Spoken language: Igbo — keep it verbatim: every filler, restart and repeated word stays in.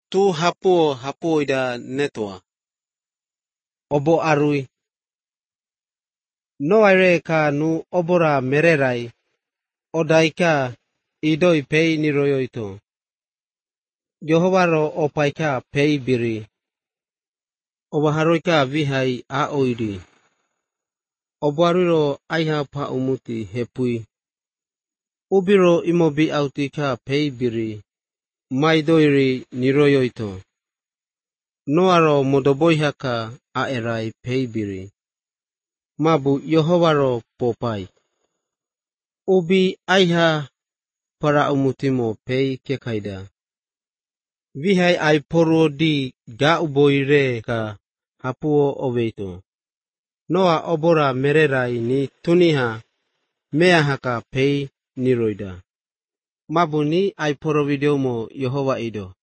tu hapo hapo ida netwa. Obo arui. No aire ka nu obora mererai. Odaika idoi pei niroyoito. Jehovah ro opaika pei biri. Obaharoika vihai a oiri. Obariro aiha pa umuti hepui. Ubiro imobi autika pei biri. Maidoiri niroyoito. Noaro modoboihaka aerai pei biri. Mabu Jehovah ro popai. Ubi aiha para umutimo pei kekaida. Vihai ai poro di ga uboire ka hapuo oveito. Noa obora mererai ni tuniha mea haka pei niroida. Mabu ni ai poro video mo Jehovah ido.